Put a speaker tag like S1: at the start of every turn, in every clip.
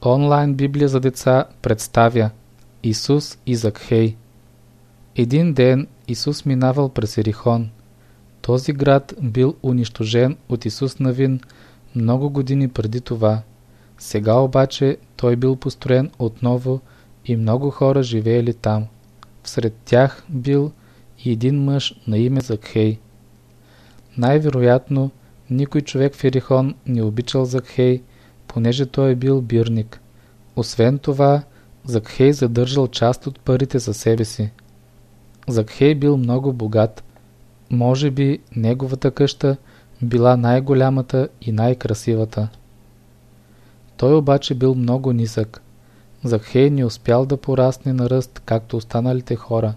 S1: Онлайн Библия за деца представя Исус и Закхей. Един ден Исус минавал през Ерихон. Този град бил унищожен от Исус Навин много години преди това. Сега обаче той бил построен отново и много хора живеели там. Всред тях бил и един мъж на име Закхей. Най-вероятно никой човек в Ерихон не обичал Закхей, понеже той е бил бирник. Освен това, Закхей задържал част от парите за себе си. Закхей бил много богат. Може би неговата къща била най-голямата и най-красивата. Той обаче бил много нисък. Закхей не успял да порасне на ръст, както останалите хора.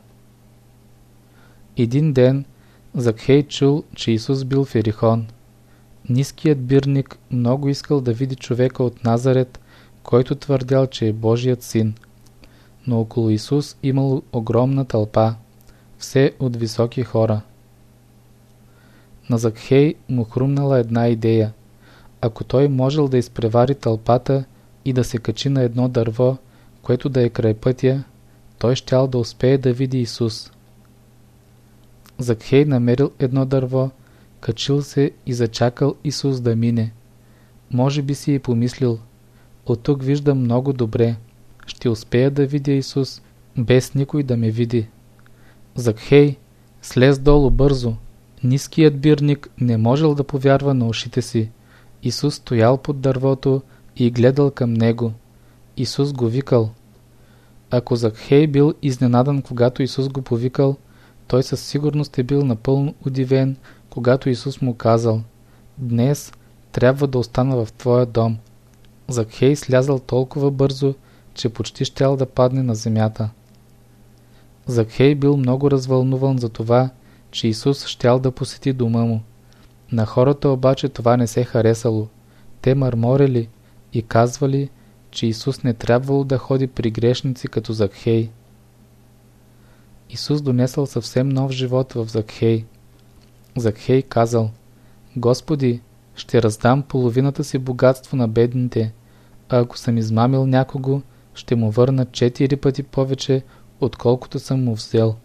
S1: Един ден Закхей чул, че Исус бил в Ерихон. Ниският бирник много искал да види човека от Назарет, който твърдял, че е Божият син. Но около Исус имало огромна тълпа, все от високи хора. На Закхей му хрумнала една идея. Ако той можел да изпревари тълпата и да се качи на едно дърво, което да е край пътя, той щял да успее да види Исус. Закхей намерил едно дърво, качил се и зачакал Исус да мине. Може би си и помислил: от тук виждам много добре, ще успея да видя Исус, без никой да ме види. Закхей слез долу бързо. Ниският бирник не можел да повярва на ушите си. Исус стоял под дървото и гледал към него. Исус го викал. Ако Закхей бил изненадан, когато Исус го повикал, той със сигурност е бил напълно удивен, когато Исус му казал: днес трябва да остана в твоя дом. Закхей слязал толкова бързо, че почти щял да падне на земята. Закхей бил много развълнуван за това, че Исус щял да посети дома му. На хората обаче това не се харесало. Те мърморели и казвали, че Исус не трябвало да ходи при грешници като Закхей. Исус донесъл съвсем нов живот в Закхей. Закхей казал: Господи, ще раздам половината си богатство на бедните, а ако съм измамил някого, ще му върна 4 пъти повече, отколкото съм му взел.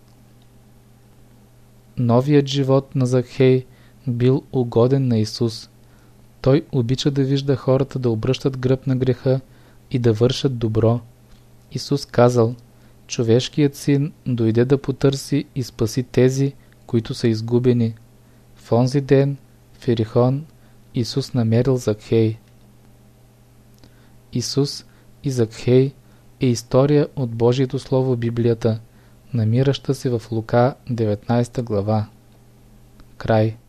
S1: Новият живот на Закхей бил угоден на Исус. Той обича да вижда хората да обръщат гръб на греха и да вършат добро. Исус казал: човешкият син дойде да потърси и спаси тези, които са изгубени. В онзи ден в Ерихон Исус намерил Закхей. Исус и Закхей е история от Божието Слово в Библията, намираща се в Лука 19 глава. Край.